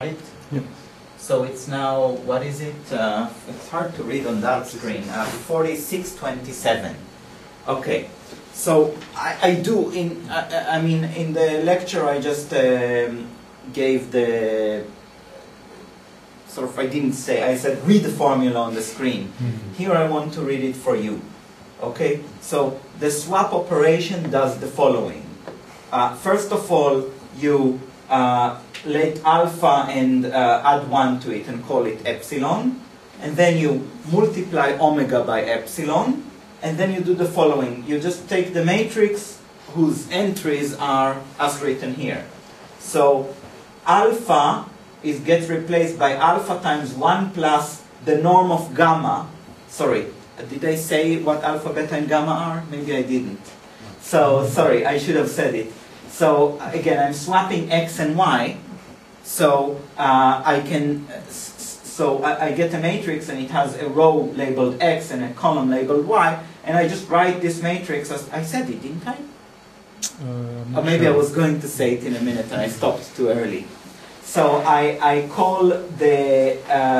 Right? Yep. So it's now, what is it? It's hard to read on that screen. 4627. Okay. So I do, I mean, in the lecture I just gave the, sort of, I didn't say, I said read the formula on the screen. Mm-hmm. Here I want to read it for you. Okay? So the swap operation does the following. First of all, you let alpha and add 1 to it and call it epsilon, and then you multiply omega by epsilon, and then you do the following. You just take the matrix whose entries are as written here. So alpha gets replaced by alpha times 1 plus the norm of gamma. Sorry, did I say what alpha, beta, and gamma are? Maybe I didn't. So, sorry, I should have said it. So, again, I'm swapping x and y. So, I get a matrix and it has a row labeled x and a column labeled y. And I just write this matrix as, I said it, didn't I? Or maybe I was going to say it in a minute and I stopped too early. So, I call the...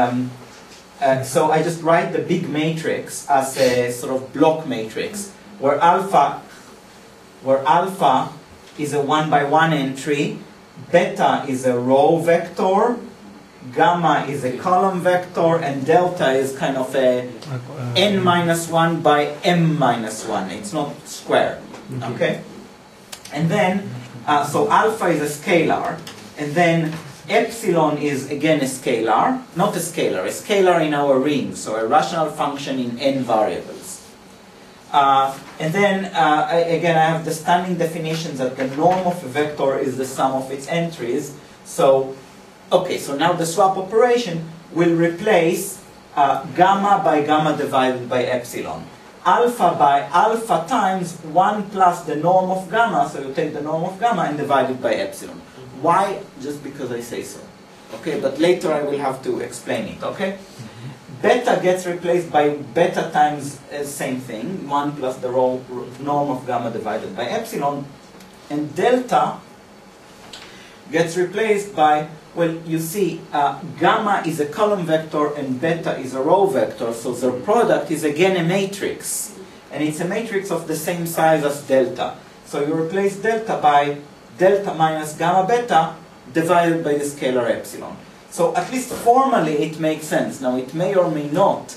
so I just write the big matrix as a sort of block matrix where alpha is a 1 by 1 entry, beta is a row vector, gamma is a column vector, and delta is kind of a n minus 1 by m minus 1. It's not square. Okay? And then, so alpha is a scalar, and then epsilon is again a scalar, not a scalar in our ring, so a rational function in n variables. And then, again, I have the standing definitions that the norm of a vector is the sum of its entries. So, okay, so now the swap operation will replace gamma by gamma divided by epsilon. Alpha by alpha times 1 plus the norm of gamma, so you take the norm of gamma and divide it by epsilon. Why? Just because I say so. Okay, but later I will have to explain it, okay? Beta gets replaced by beta times same thing, 1 plus the norm of gamma divided by epsilon. And delta gets replaced by, well, you see, gamma is a column vector and beta is a row vector, so the product is again a matrix. And it's a matrix of the same size as delta. So you replace delta by delta minus gamma beta divided by the scalar epsilon. So at least formally it makes sense. Now it may or may not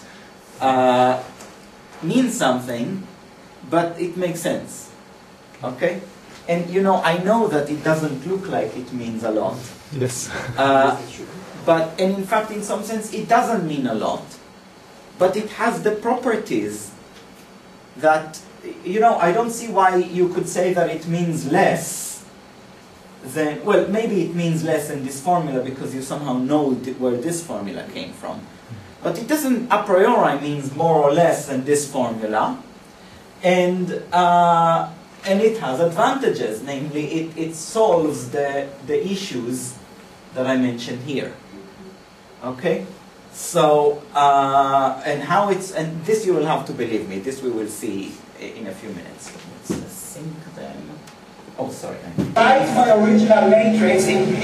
mean something, but it makes sense. Okay? And you know, I know that it doesn't look like it means a lot. Yes. And in fact, in some sense, it doesn't mean a lot. But it has the properties that, you know, I don't see why you could say that it means less. Then, well, maybe it means less in this formula because you somehow know where this formula came from. But it doesn't a priori means more or less than this formula. And it has advantages, namely it solves the issues that I mentioned here. Okay? So, and this you will have to believe me, this we will see in a few minutes. Let's sync them. Oh, sorry. Write my original matrix in